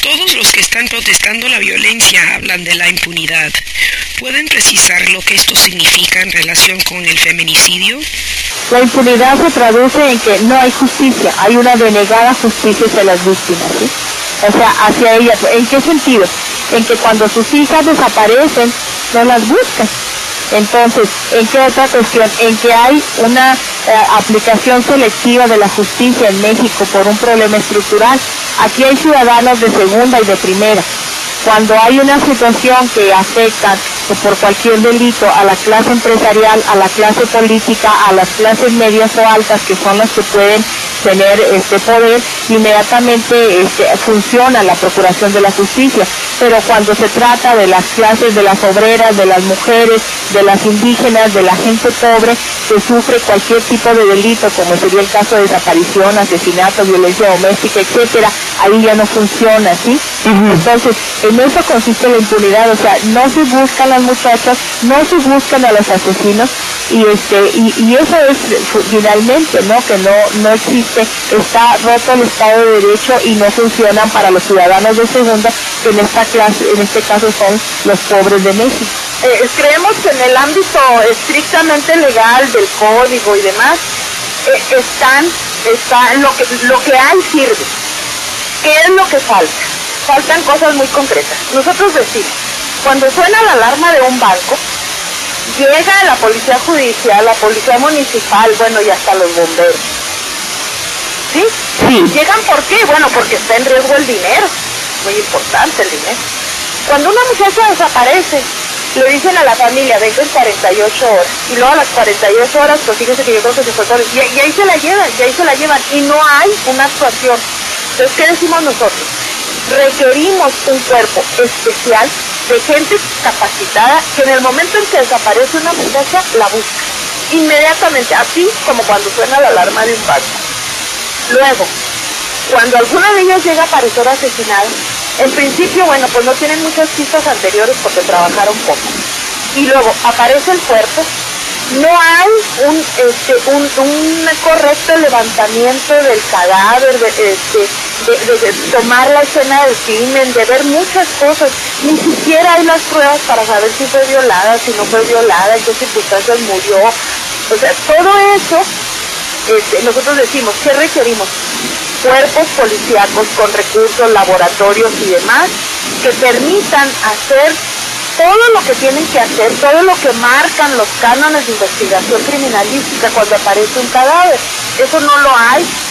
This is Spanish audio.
Todos los que están protestando la violencia hablan de la impunidad. ¿Pueden precisar lo que esto significa en relación con el feminicidio? La impunidad se traduce en que no hay justicia, hay una denegada justicia hacia las víctimas, ¿sí? O sea, hacia ellas. ¿En qué sentido? En que cuando sus hijas desaparecen, no las buscan. Entonces, ¿en qué otra cuestión? En que hay una aplicación selectiva de la justicia en México por un problema estructural. Aquí hay ciudadanos de segunda y de primera. Cuando hay una situación que afecta por cualquier delito a la clase empresarial, a la clase política, a las clases medias o altas, que son las que pueden tener poder, inmediatamente funciona la procuración de la justicia. Pero cuando se trata de las clases, de las obreras, de las mujeres, de las indígenas, de la gente pobre que sufre cualquier tipo de delito, como sería el caso de desaparición, asesinato, violencia doméstica, etcétera, ahí ya no funciona, ¿sí? Entonces, en eso consiste la impunidad. O sea, no se buscan las muchachas, no se buscan a los asesinos, y eso es finalmente, ¿no? Que no existe, está roto el Estado de Derecho y no funcionan para los ciudadanos de segunda, que en este caso son los pobres de México. Creemos que en el ámbito estrictamente legal del código y demás, lo que hay sirve. ¿Qué es lo que falta? Faltan cosas muy concretas. Nosotros decimos, cuando suena la alarma de un banco, llega la policía judicial, la policía municipal, bueno, y hasta los bomberos. ¿Sí? Sí. ¿Llegan por qué? Bueno, porque está en riesgo el dinero. Muy importante el dinero. Cuando una muchacha desaparece, le dicen a la familia, venga en 48 horas. Y luego a las 48 horas, pues fíjese que yo creo que se fue todo. Y ahí se la llevan. Y no hay una actuación. Entonces, ¿qué decimos nosotros? Requerimos un cuerpo especial de gente capacitada que en el momento en que desaparece una muchacha, la busca. Inmediatamente, así como cuando suena la alarma de un banco. Luego, cuando alguna de ellas llega a aparecer asesinada, en principio, bueno, pues no tienen muchas pistas anteriores porque trabajaron poco. Y luego aparece el cuerpo, no hay un correcto levantamiento del cadáver, de tomar la escena del crimen, de ver muchas cosas. Ni siquiera hay las pruebas para saber si fue violada, si no fue violada, en qué circunstancias murió. O sea, todo eso, nosotros decimos, ¿qué requerimos? Cuerpos policíacos con recursos, laboratorios y demás, que permitan hacer todo lo que tienen que hacer, todo lo que marcan los cánones de investigación criminalística cuando aparece un cadáver. Eso no lo hay.